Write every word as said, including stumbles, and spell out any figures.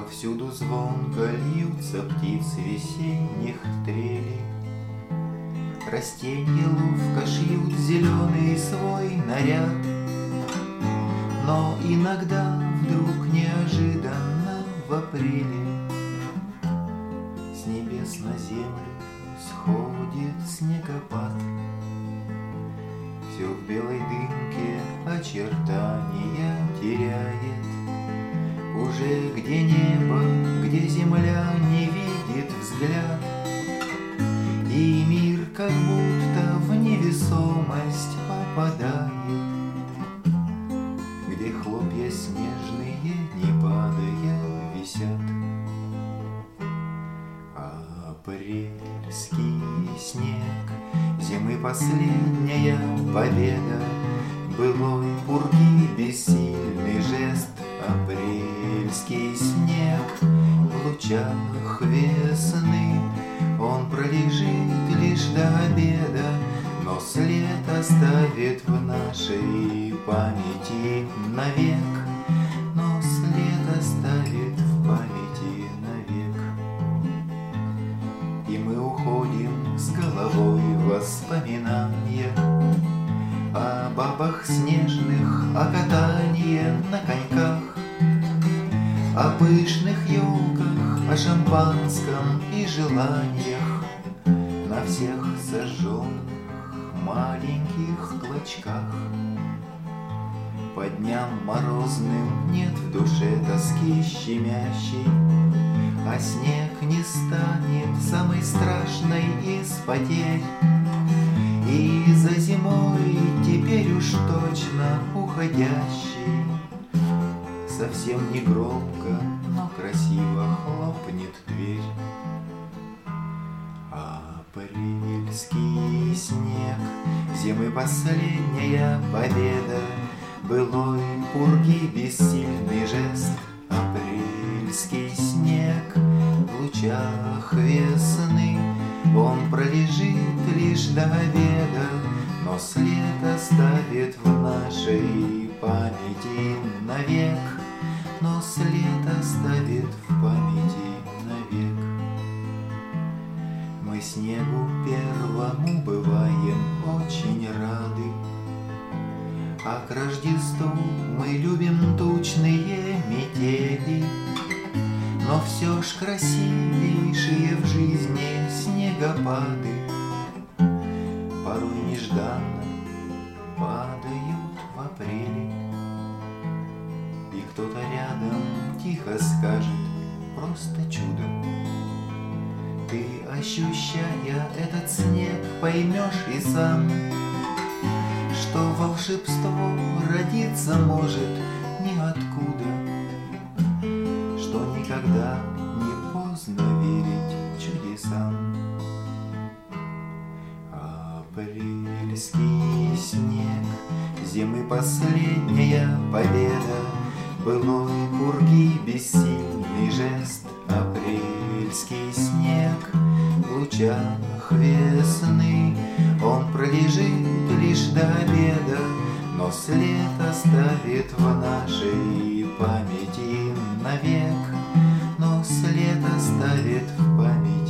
Повсюду звонко льются птицы весенних трелей. Растенья ловко шьют зеленый свой наряд. Но иногда вдруг неожиданно в апреле с небес на землю сходит снегопад. Все в белой дымке очертания теряет. Уже где небо, где земля не видит взгляд, и мир как будто в невесомость попадает, где хлопья снежные, не падая, висят. Апрельский снег, зимы последняя победа, былой пурги бессильный жест. Апрельский снег в лучах весны, он пролежит лишь до обеда, но след оставит в нашей памяти навек, но след оставит в памяти навек. И мы уходим с головой в воспоминания о бабах снежных, о катании на коньках, о пышных елках, о шампанском и желаниях, на всех сожженных маленьких клочках. По дням морозным нет в душе тоски щемящей, а снег не станет самой страшной из потерь. И за зимой теперь уж точно уходящий совсем не громко, но красиво хлопнет дверь. Апрельский снег, зимы последняя победа, былой пурги бессильный жест. Апрельский снег в лучах весны, он пролежит лишь до обеда, но след оставит в нашей памяти навек, но след оставит в памяти навек. Мы снегу первому бываем очень рады, а к Рождеству мы любим тучные метели. Но все ж красивейшие в жизни снегопады порой нежданно падают в апреле. И кто-то рядом тихо скажет: просто чудо. Ты, ощущая этот снег, поймешь и сам, что волшебство родиться может ниоткуда, что никогда не поздно верить чудесам. Апрельский снег, зимы последняя победа, былой пурги бессильный жест. Апрельский снег в лучах весны, он пролежит лишь до обеда, но след оставит в нашей памяти навек, но след оставит в памяти